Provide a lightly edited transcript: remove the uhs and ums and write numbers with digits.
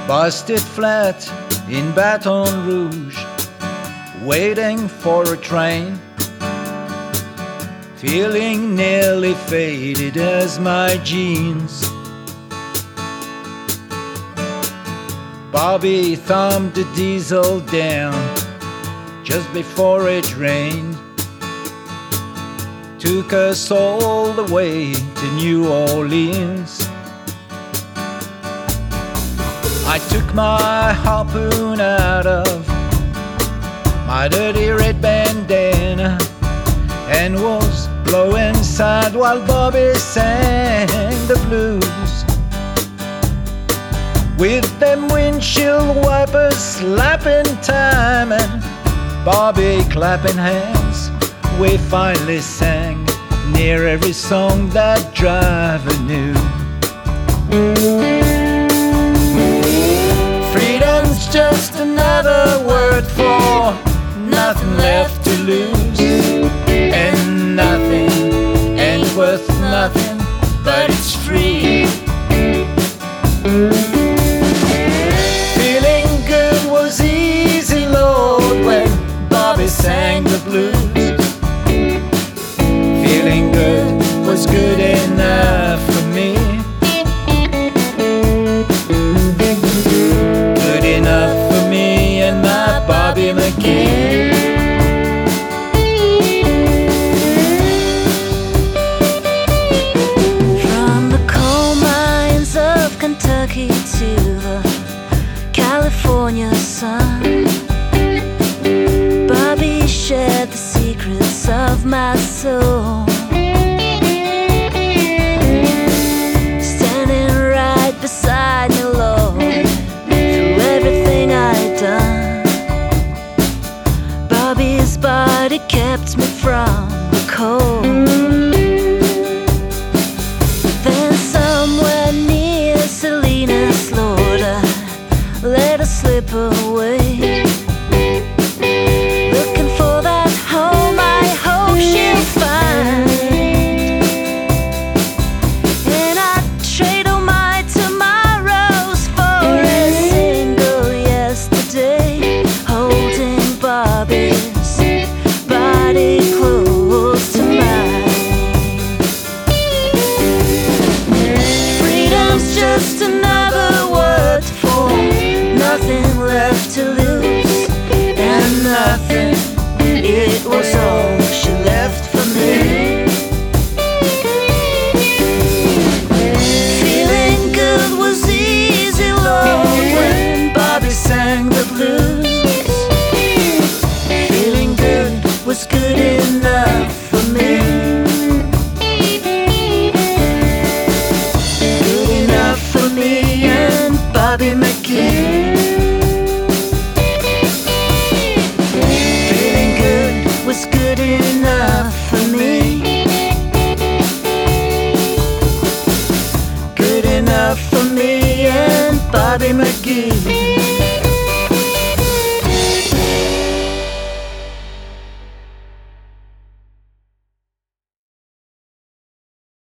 busted flat in Baton Rouge, waiting for a train, feeling nearly faded as my jeans. Bobby thumbed the diesel down just before it rained, took us all the way to New Orleans. I took my harpoon out of my dirty red bandana and was blowing sad while Bobby sang the blues. With them windshield wipers slapping time and Bobby clapping hands, we finally sang near every song that driver knew. Freedom's just another word for nothing left to lose, and nothing ain't worth nothing, but it's free. Feeling good was easy, Lord, when Bobby sang the blues. Feeling good was good enough for me. Good enough for me and my Bobby McGee. From the coal mines of Kentucky to the California sun, Bobby shared the secrets of my soul. Standing right beside me, Lord, through everything I'd done. Bobby's body kept me from the cold. Then somewhere near Salinas, Lord, I let her slip away, looking for that home I hope she'll find. And I'd trade all my tomorrows for a single yesterday, holding Bobby's body close to mine. Freedom's just another word for nothing left to lose, and nothing, it was all she left for me. Feeling good was easy, Lord, when Bobby sang the blues. Feeling good was good enough for me. Good enough for me and Bobby McGee. Feeling good was good enough for me. Good enough for me and Bobby McGee.